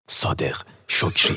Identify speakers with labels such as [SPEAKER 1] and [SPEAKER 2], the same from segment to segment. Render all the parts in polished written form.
[SPEAKER 1] صادق شکری.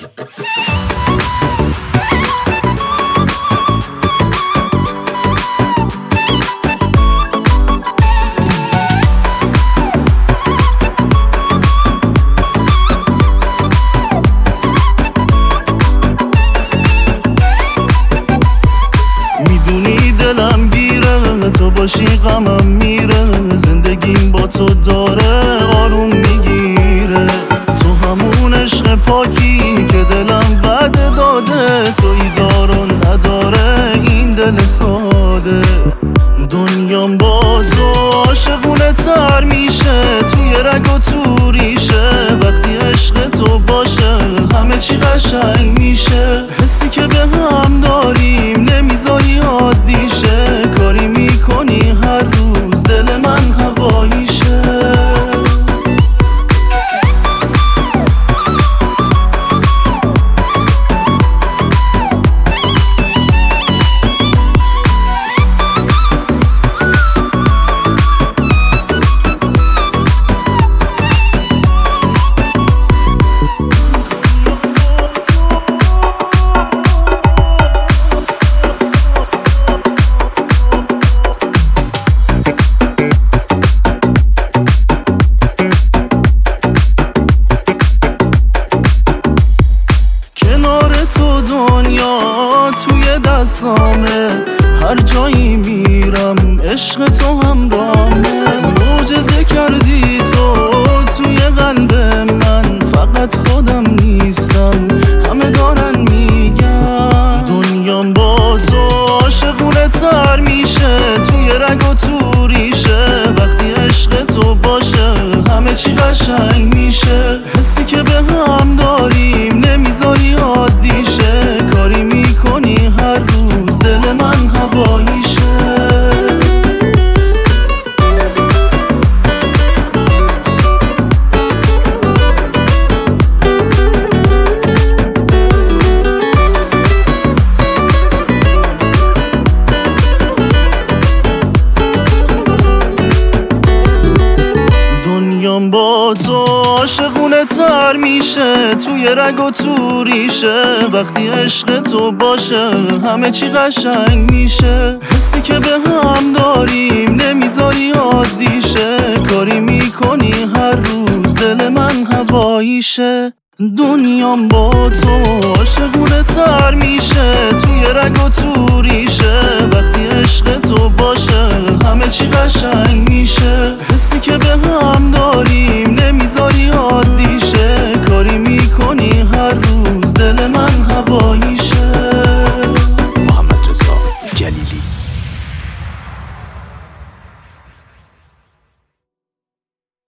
[SPEAKER 2] میدونی دلم گیره، تو باشی غمم میره، زندگیم با تو داره آروم میگیره. تو همون عشق پاکی که دلم وعده داده، تویی دار و نداره این دل ساده. دنیام با تو عاشقونه تر میشه، توی رگ و تو ریشه، وقتی عشق تو باشه همه چی قشنگ میشه. حسی که به هم داریم نمیذاری عادی شه، کاری میکنی هر روز دل من هوایی شه. تو دنیا توی دستامه، هر جایی میرم عشق تو همراهمه. معجزه کردی تو توی قلب من، فقط خودم نیستم همه دارن میگن. دنیام با تو عاشقونه تر میشه، توی رگ و تو ریشه، وقتی عشق تو باشه همه چی قشنگ میشه. حسی که به هم داریم نمیذاری عادی شه، کاری میکنی هر روز دل من هوایی شه. دنیام با تو عاشقونه تر میشه، توی رگ و تو ریشه، وقتی عشق تو باشه همه چی قشنگ میشه. حسی که به هم داریم نمیذاری عادی شه، کاری میکنی هر روز دل من هوایی شه. دنیام با تو عاشقونه تر میشه، توی رگ و تو ریشه، وقتی عشق تو باشه همه چی قشنگ میشه. حسی که به هم داریم نمیذاری عادی